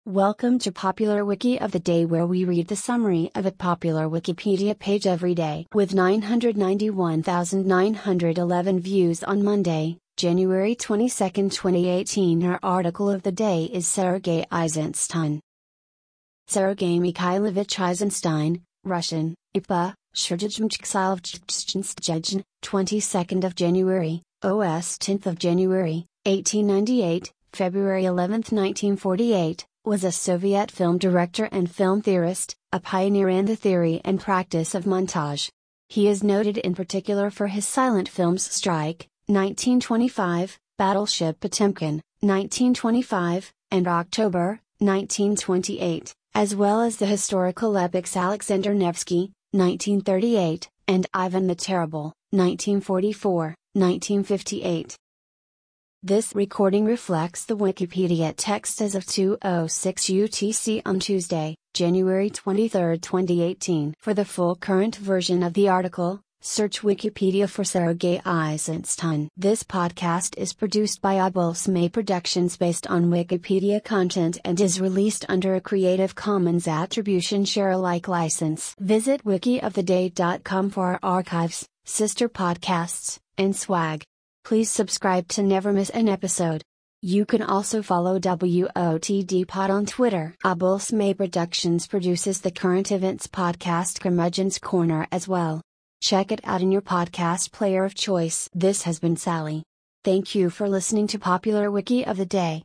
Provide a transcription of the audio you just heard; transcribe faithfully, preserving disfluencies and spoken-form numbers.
Welcome to Popular Wiki of the Day, where we read the summary of a popular Wikipedia page every day. With nine hundred ninety-one thousand nine hundred eleven views on Monday, January twenty-second, twenty eighteen, our article of the day is Sergei Eisenstein. Sergei Mikhailovich Eisenstein, Russian, I P A, twenty-second of January, O S tenth of January, eighteen ninety-eight, February eleventh, nineteen forty-eight, was a Soviet film director and film theorist, a pioneer in the theory and practice of montage. He is noted in particular for his silent films Strike, nineteen twenty-five, Battleship Potemkin, nineteen twenty-five, and October, nineteen twenty-eight, as well as the historical epics Alexander Nevsky, nineteen thirty-eight, and Ivan the Terrible, nineteen forty-four, nineteen fifty-eight. This recording reflects the Wikipedia text as of two oh six U T C on Tuesday, January twenty-third, twenty eighteen. For the full current version of the article, search Wikipedia for Sergei Eisenstein. This podcast is produced by Abulsme Productions based on Wikipedia content and is released under a Creative Commons Attribution Share Alike license. Visit wiki of the day dot com for our archives, sister podcasts, and swag. Please subscribe to never miss an episode. You can also follow W O T D Pod on Twitter. Abulsme Productions produces the current events podcast Curmudgeon's Corner as well. Check it out in your podcast player of choice. This has been Sally. Thank you for listening to Popular Wiki of the Day.